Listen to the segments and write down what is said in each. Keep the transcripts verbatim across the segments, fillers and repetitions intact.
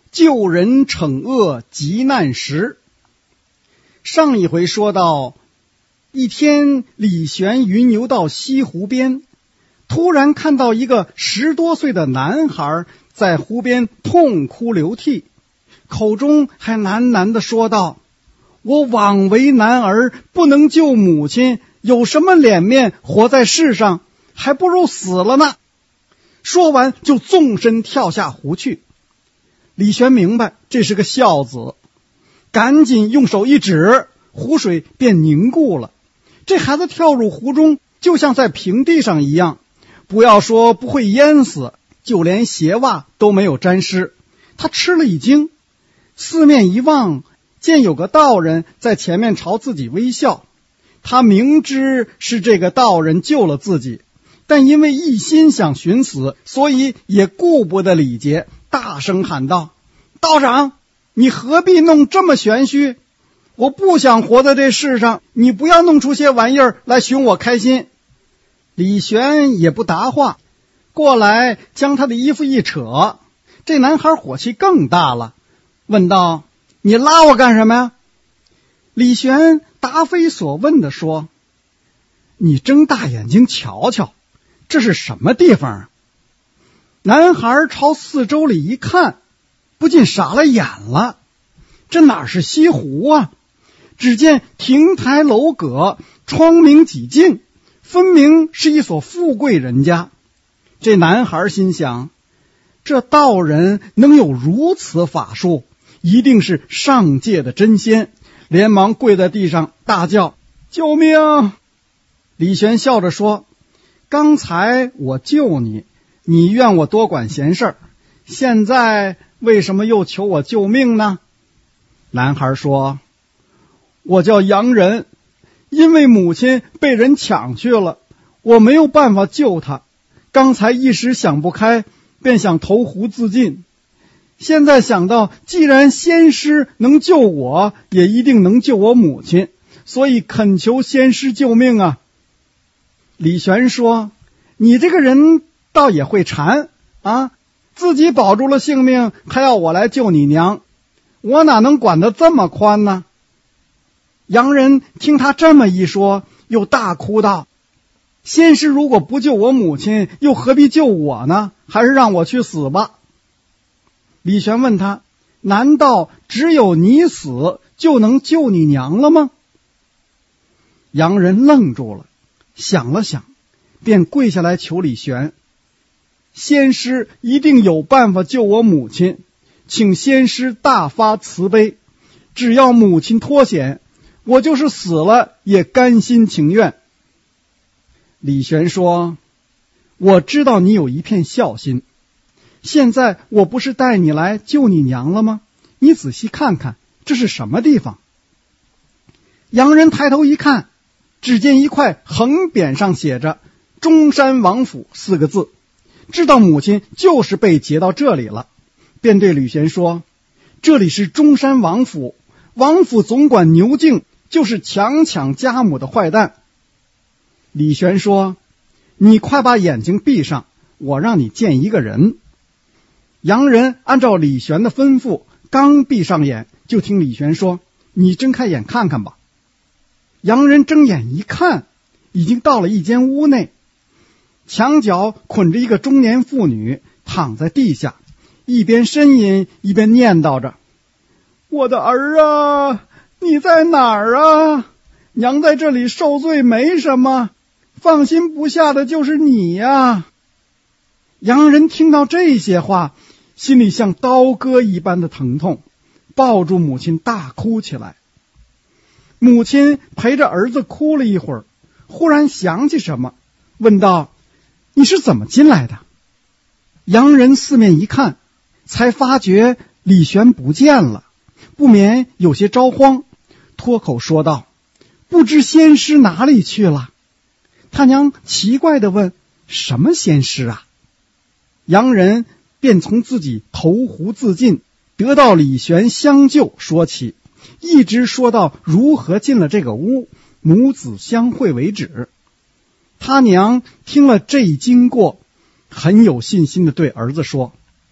救人惩恶急难时。上一回说到，一天李玄云游到西湖边，突然看到一个十多岁的男孩在湖边痛哭流涕，口中还喃喃地说道：我枉为男儿，不能救母亲，有什么脸面活在世上，还不如死了呢。说完就纵身跳下湖去。李玄明白这是个孝子，赶紧用手一指，湖水便凝固了。这孩子跳入湖中就像在平地上一样，不要说不会淹死，就连鞋袜都没有沾湿。他吃了一惊，四面一望，见有个道人在前面朝自己微笑。他明知是这个道人救了自己，但因为一心想寻死，所以也顾不得礼节，大声喊道：道长，你何必弄这么玄虚？我不想活在这世上，你不要弄出些玩意儿来寻我开心。李玄也不答话，过来将他的衣服一扯。这男孩火气更大了，问道：你拉我干什么呀？李玄答非所问地说：你睁大眼睛瞧瞧，这是什么地方啊？男孩朝四周里一看，不禁傻了眼了。这哪是西湖啊？只见亭台楼阁，窗明几净，分明是一所富贵人家。这男孩心想，这道人能有如此法术，一定是上界的真仙，连忙跪在地上大叫：救命！李玄笑着说：刚才我救你，你怨我多管闲事儿，现在为什么又求我救命呢？男孩说：我叫杨仁，因为母亲被人抢去了，我没有办法救她，刚才一时想不开，便想投湖自尽。现在想到既然仙师能救我，也一定能救我母亲，所以恳求仙师救命啊。李玄说：你这个人倒也会缠啊，自己保住了性命，还要我来救你娘，我哪能管得这么宽呢？杨仁听他这么一说，又大哭道：仙师如果不救我母亲，又何必救我呢？还是让我去死吧。李玄问他：难道只有你死就能救你娘了吗？杨仁愣住了，想了想，便跪下来求李玄：仙师一定有办法救我母亲，请仙师大发慈悲，只要母亲脱险，我就是死了也甘心情愿。李玄说：我知道你有一片孝心，现在我不是带你来救你娘了吗？你仔细看看，这是什么地方？杨仁抬头一看，只见一块横匾上写着中山王府四个字，知道母亲就是被劫到这里了，便对吕玄说：这里是中山王府，王府总管牛敬就是强抢家母的坏蛋。李玄说：你快把眼睛闭上，我让你见一个人。杨仁按照李玄的吩咐，刚闭上眼，就听李玄说：你睁开眼看看吧。杨仁睁眼一看，已经到了一间屋内，墙角捆着一个中年妇女，躺在地下，一边呻吟一边念叨着：我的儿啊，你在哪儿啊？娘在这里受罪没什么，放心不下的就是你呀。杨仁听到这些话，心里像刀割一般的疼痛，抱住母亲大哭起来。母亲陪着儿子哭了一会儿，忽然想起什么，问道：你是怎么进来的？杨仁四面一看，才发觉李玄不见了，不免有些着慌，脱口说道：不知仙师哪里去了？他娘奇怪地问：什么仙师啊？杨仁便从自己投湖自尽，得到李玄相救说起，一直说到如何进了这个屋，母子相会为止。他娘听了这一经过，很有信心地对儿子说：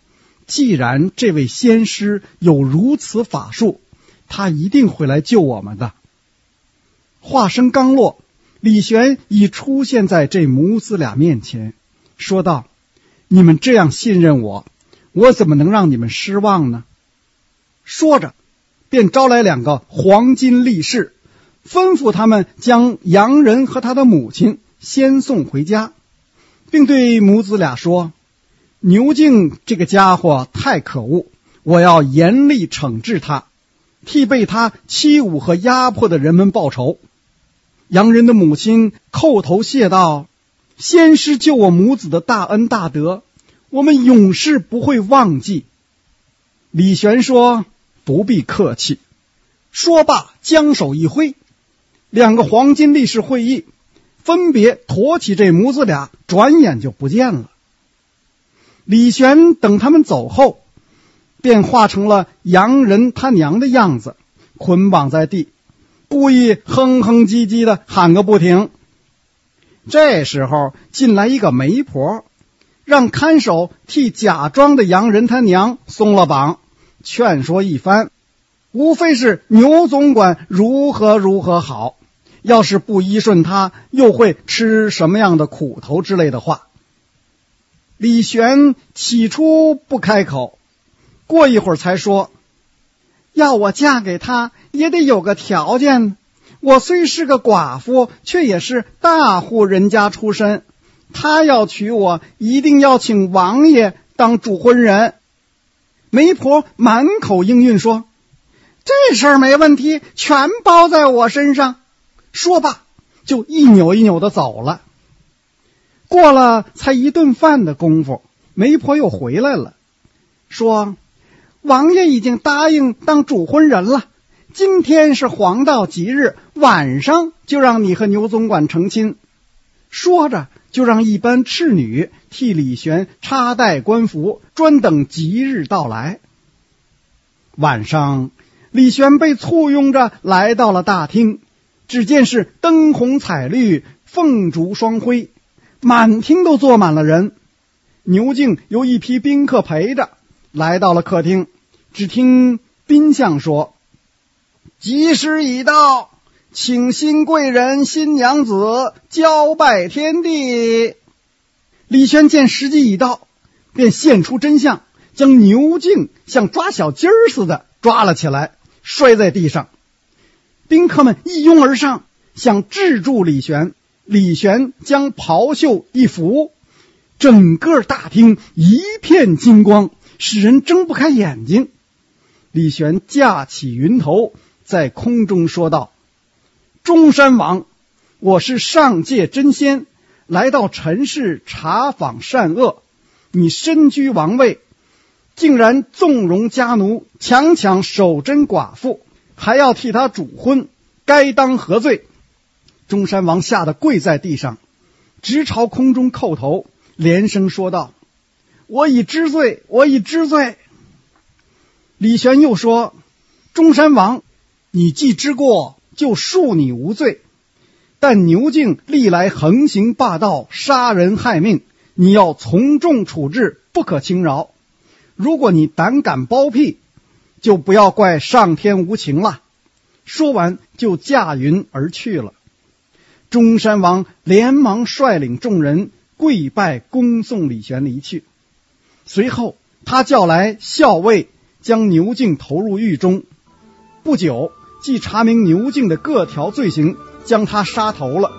既然这位仙师有如此法术，他一定会来救我们的。话声刚落，李玄已出现在这母子俩面前，说道：你们这样信任我，我怎么能让你们失望呢？说着便招来两个黄金力士，吩咐他们将洋人和他的母亲先送回家，并对母子俩说：牛敬这个家伙太可恶，我要严厉惩治他，替被他欺侮和压迫的人们报仇。洋人的母亲叩头谢道：先师救我母子的大恩大德，我们永世不会忘记。李玄说：不必客气。说罢将手一挥，两个黄金力士会意，分别驮起这母子俩，转眼就不见了。李玄等他们走后，便化成了洋人他娘的样子，捆绑在地，故意哼哼唧唧的喊个不停。这时候进来一个媒婆，让看守替假装的洋人他娘松了绑，劝说一番，无非是牛总管如何如何好，要是不依顺他，又会吃什么样的苦头之类的话。李玄起初不开口，过一会儿才说：要我嫁给他也得有个条件，我虽是个寡妇，却也是大户人家出身，他要娶我，一定要请王爷当主婚人。媒婆满口应允说：这事儿没问题，全包在我身上。说罢就一扭一扭的走了。过了才一顿饭的功夫，媒婆又回来了，说：王爷已经答应当主婚人了，今天是黄道吉日，晚上就让你和牛总管成亲。说着就让一班侍女替李玄插戴官服，专等吉日到来。晚上李玄被簇拥着来到了大厅，只见是灯红彩绿，凤烛双辉，满厅都坐满了人。牛敬有一批宾客陪着来到了客厅，只听宾相说：吉时已到，请新贵人新娘子交拜天地。李玄见时机已到，便现出真相，将牛敬像抓小鸡儿似的抓了起来，摔在地上。宾客们一拥而上，想制住李玄。李玄将袍袖一拂，整个大厅一片金光，使人睁不开眼睛。李玄架起云头，在空中说道：中山王，我是上界真仙，来到尘世查访善恶，你身居王位，竟然纵容家奴，强抢守贞寡妇，还要替他主婚，该当何罪？中山王吓得跪在地上，直朝空中叩头，连声说道：我已知罪，我已知罪。李玄又说：中山王，你既知过，就恕你无罪，但牛敬历来横行霸道，杀人害命，你要从重处置，不可轻饶。如果你胆敢包庇，就不要怪上天无情了。说完就驾云而去了。中山王连忙率领众人跪拜恭送李玄离去。随后他叫来校尉，将牛敬投入狱中。不久即查明牛敬的各条罪行，将他杀头了。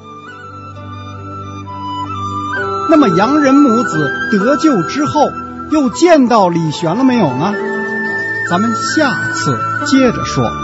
那么洋人母子得救之后，又见到李玄了没有呢？咱们下次接着说。